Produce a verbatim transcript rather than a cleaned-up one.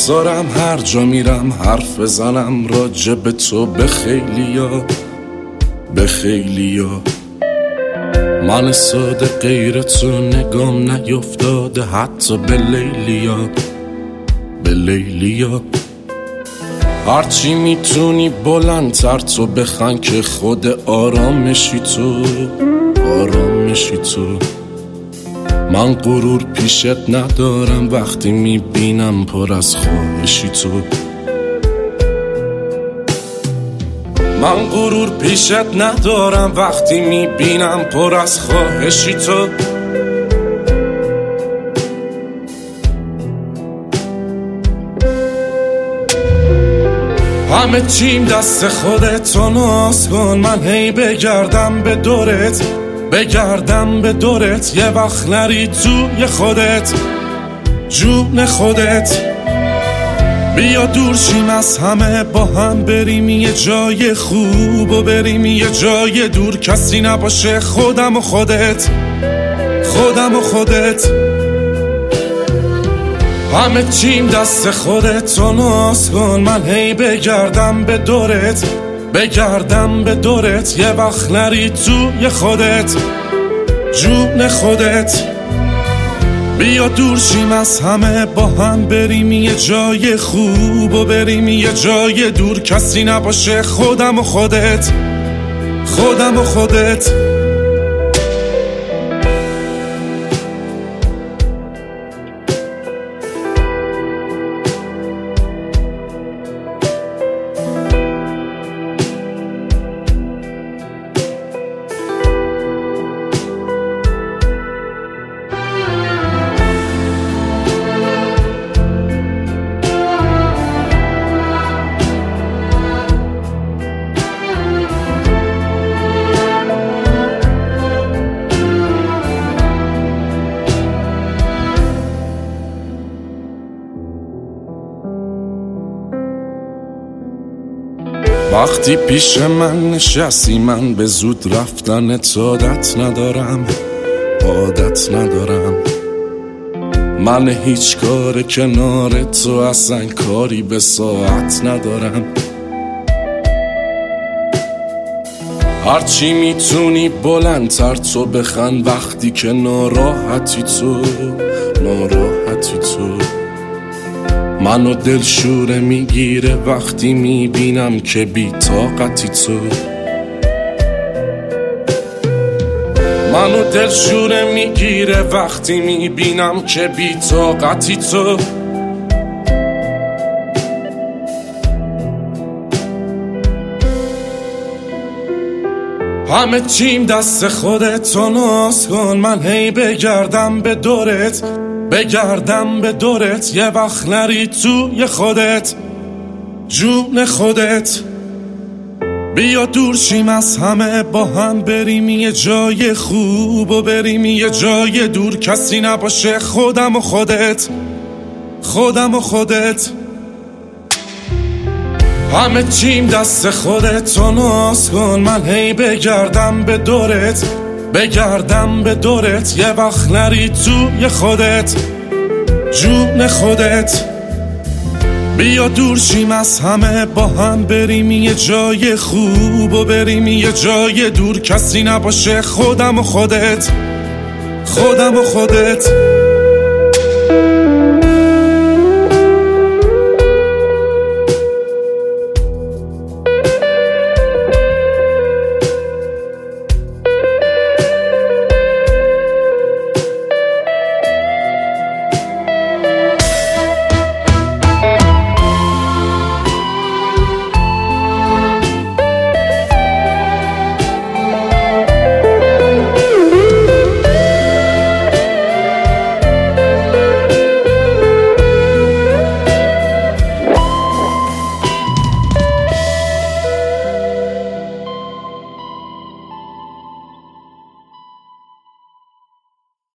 دارم هر جا میرم حرف بزنم راجع به تو به خیلیا، به خیلیا. من ساده غیر تو نگام نیفتاده حتی به لیلیا، به لیلیا. هرچی میتونی بلندتر تو بخن که خود آرامشی تو، آرامشی تو. من غرور پیشت ندارم وقتی میبینم پر از خواهشی تو. من غرور پیشت ندارم وقتی میبینم پر از خواهشی تو. همه چیم دست خودت تو ناز کن، من هی بگردم به دورت، بگردم به دورت. یه وقت نری توی خودت، جون خودت. بیا دور شیم از همه، با هم بریم یه جای خوب و بریم یه جای دور کسی نباشه، خودم و خودت، خودم و خودت. همه چیم دست خودت تو ناز کن، من هی بگردم به دورت، بگردم به دورت. یه وقت نری توی خودت، جون خودت. بیا دور شیم از همه، با هم بریم یه جای خوب و بریم یه جای دور کسی نباشه، خودم و خودت، خودم و خودت. وقتی پیش من نشستی من به زود رفتن عادت ندارم، عادت ندارم. من هیچ کار کنار تو اصلا کاری به ساعت ندارم. هرچی میتونی بلندتر تو بخن وقتی که ناراحتی تو، ناراحتی تو. منو دلشوره میگیره وقتی میبینم که بی طاقتی تو. منو دلشوره میگیره وقتی میبینم که بی طاقتی تو. همه چیم دست خودت تو ناز کن، من هی بگردم به دورت، بگردم به دورت. یه وقت نری توی خودت، جون خودت. بیا دور شیم از همه، با هم بریم یه جای خوب و بریم یه جای دور کسی نباشه، خودم و خودت، خودم و خودت. همه چیم دست خودت تو ناز کن، من هی بگردم به دورت، بگردم به دورت. یه وقت نری توی خودت، جون خودت. بیا دور شیم از همه، با هم بریم یه جای خوب و بریم یه جای دور کسی نباشه، خودم و خودت، خودم و خودت.